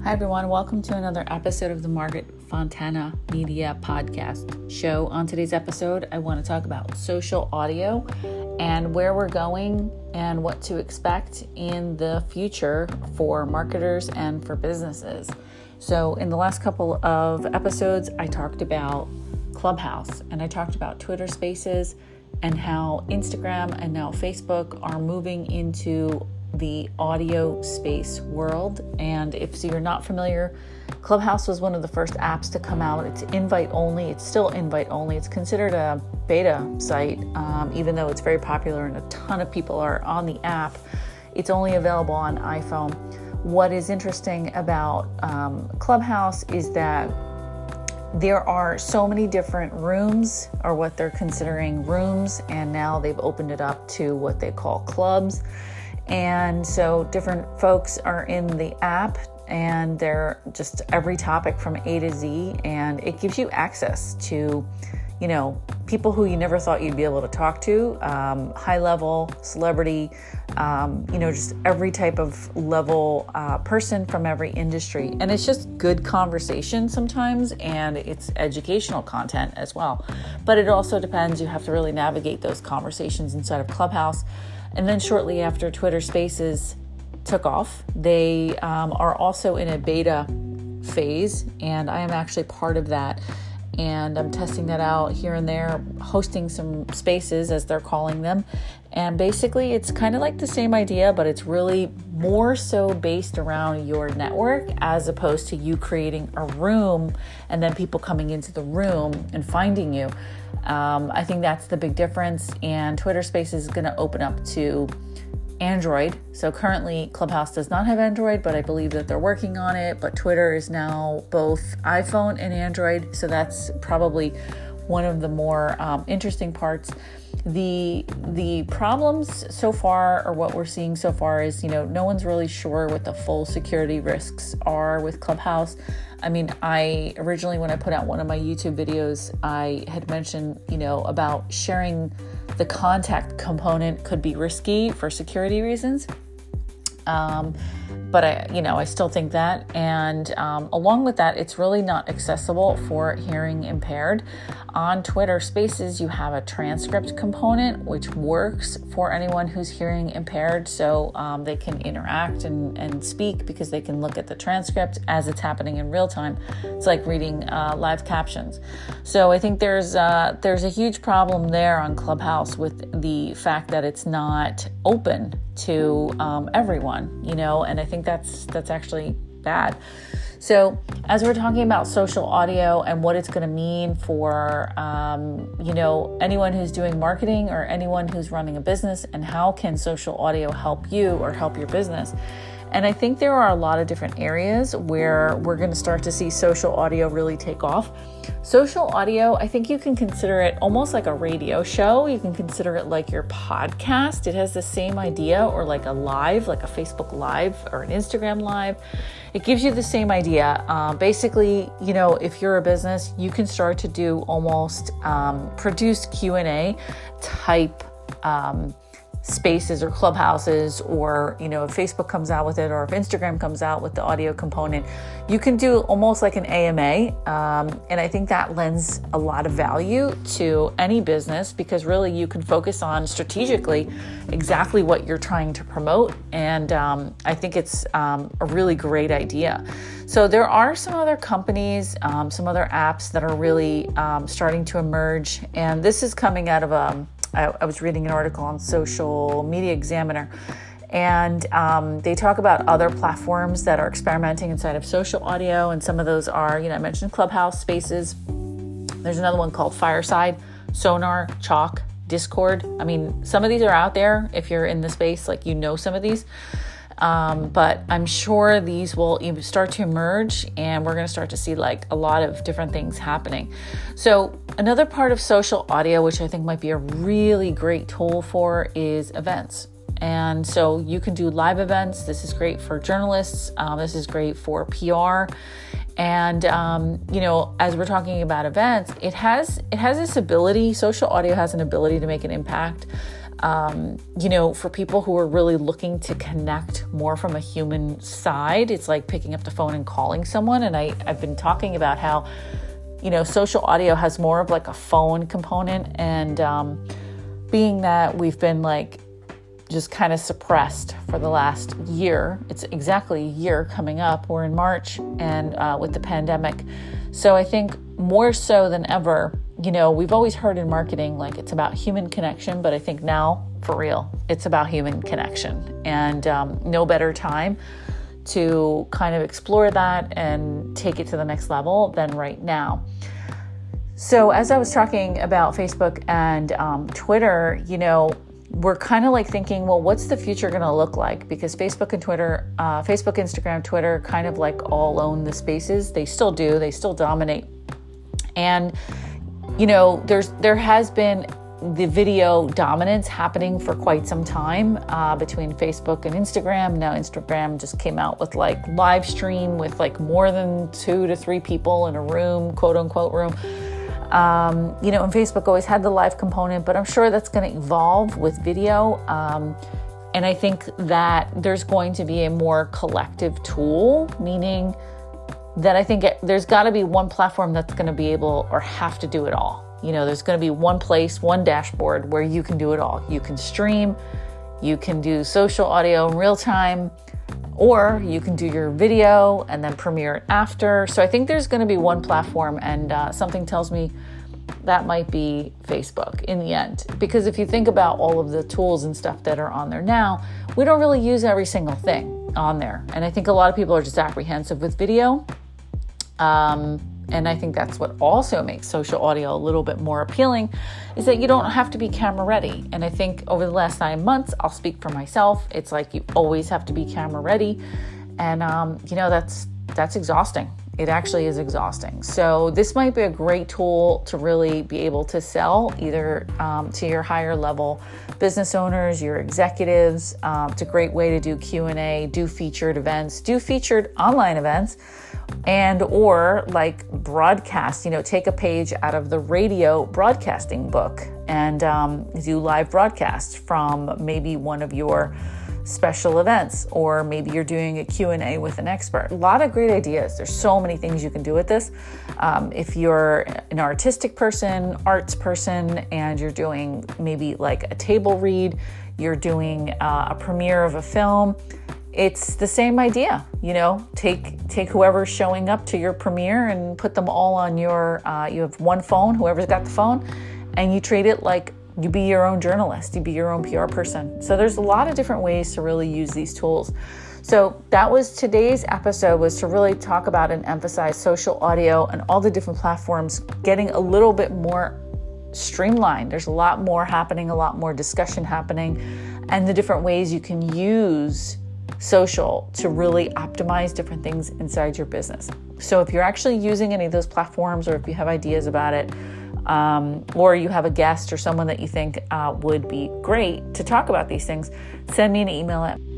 Hi everyone, welcome to another episode of the Margaret Fontana Media Podcast show. On today's episode, I want to talk about social audio and where we're going and what to expect in the future for marketers and for businesses. So in the last couple of episodes, I talked about Clubhouse and I talked about Twitter Spaces and how Instagram and now Facebook are moving into the audio space world. And if you're not familiar, Clubhouse was one of the first apps to come out. It's invite only. It's still invite only. It's considered a beta site, even though it's very popular and a ton of people are on the app. It's only available on iPhone. What is interesting about Clubhouse is that there are so many different rooms, or what they're considering rooms, and now they've opened it up to what they call clubs. And so different folks are in the app and they're just every topic from A to Z, and it gives you access to, people who you never thought you'd be able to talk to, high level, celebrity, just every type of level person from every industry. And it's just good conversation sometimes, and it's educational content as well. But it also depends, you have to really navigate those conversations inside of Clubhouse. And then shortly after Twitter Spaces took off, they are also in a beta phase, and I am actually part of that. And I'm testing that out here and there, hosting some spaces, as they're calling them. And basically, it's kind of like the same idea, but it's really more so based around your network as opposed to you creating a room and then people coming into the room and finding you. I think that's the big difference. And Twitter Spaces is going to open up to Android. So currently Clubhouse does not have Android, but I believe that they're working on it. But Twitter is now both iPhone and Android. So that's probably one of the more interesting parts. The problems so far, or what we're seeing so far, is, no one's really sure what the full security risks are with Clubhouse. I mean, I originally, when I put out one of my YouTube videos, I had mentioned, about sharing the contact component could be risky for security reasons. But I still think that. And along with that, it's really not accessible for hearing impaired. On Twitter Spaces, you have a transcript component, which works for anyone who's hearing impaired. So they can interact and speak because they can look at the transcript as it's happening in real time. It's like reading live captions. So I think there's a huge problem there on Clubhouse with the fact that it's not open to everyone, and I think that's actually bad. So as we're talking about social audio and what it's going to mean for, anyone who's doing marketing or anyone who's running a business, and how can social audio help you or help your business? And I think there are a lot of different areas where we're going to start to see social audio really take off. Social audio, I think you can consider it almost like a radio show. You can consider it like your podcast. It has the same idea, or like a live, like a Facebook Live or an Instagram Live. It gives you the same idea. Basically, if you're a business, you can start to do almost produce Q&A type spaces or clubhouses, or if Facebook comes out with it, or if Instagram comes out with the audio component, you can do almost like an AMA. And I think that lends a lot of value to any business, because really you can focus on strategically exactly what you're trying to promote. And I think it's a really great idea. So there are some other companies, some other apps that are really starting to emerge. And this is coming out of I was reading an article on Social Media Examiner, and they talk about other platforms that are experimenting inside of social audio. And some of those are, I mentioned Clubhouse, Spaces. There's another one called Fireside, Sonar, Chalk, Discord. I mean, some of these are out there if you're in the space, like some of these. But I'm sure these will even start to emerge, and we're going to start to see like a lot of different things happening. So another part of social audio, which I think might be a really great tool for, is events. And so you can do live events. This is great for journalists. This is great for PR. And, as we're talking about events, it has this ability, social audio has an ability to make an impact. For people who are really looking to connect more from a human side, it's like picking up the phone and calling someone. And I've been talking about how, social audio has more of like a phone component. And being that we've been like just kind of suppressed for the last year, it's exactly a year coming up. We're in March and with the pandemic. So I think more so than ever, we've always heard in marketing, like it's about human connection, but I think now, for real, it's about human connection. And no better time to kind of explore that and take it to the next level than right now. So as I was talking about Facebook and Twitter, we're kind of like thinking, well, what's the future going to look like? Because Facebook and Twitter, Facebook, Instagram, Twitter kind of like all own the spaces. They still do. They still dominate. And there has been the video dominance happening for quite some time between Facebook and Instagram. Now Instagram just came out with like live stream with like more than 2 to 3 people in a room, quote unquote room. And Facebook always had the live component, but I'm sure that's going to evolve with video. And I think that there's going to be a more collective tool, meaning that I think there's got to be one platform that's going to be able or have to do it all. There's going to be one place, one dashboard where you can do it all. You can stream, you can do social audio in real time, or you can do your video and then premiere it after. So I think there's going to be one platform, and something tells me that might be Facebook in the end. Because if you think about all of the tools and stuff that are on there now, we don't really use every single thing on there. And I think a lot of people are just apprehensive with video. And I think that's what also makes social audio a little bit more appealing, is that you don't have to be camera ready. And I think over the last 9 months, I'll speak for myself, it's like you always have to be camera ready. And, that's exhausting. It actually is exhausting. So this might be a great tool to really be able to sell either to your higher level business owners, your executives. It's a great way to do Q&A, do featured events, do featured online events, and or like broadcast, take a page out of the radio broadcasting book and do live broadcasts from maybe one of your special events, or maybe you're doing a Q&A with an expert. A lot of great ideas. There's so many things you can do with this. If you're an artistic person, arts person, and you're doing maybe like a table read, you're doing a premiere of a film, it's the same idea. Take whoever's showing up to your premiere and put them all on your, you have one phone, whoever's got the phone, and you treat it like you be your own journalist, you be your own PR person. So there's a lot of different ways to really use these tools. So that was today's episode, was to really talk about and emphasize social audio and all the different platforms getting a little bit more streamlined. There's a lot more happening, a lot more discussion happening, and the different ways you can use social to really optimize different things inside your business. So if you're actually using any of those platforms, or if you have ideas about it, or you have a guest or someone that you think would be great to talk about these things, send me an email at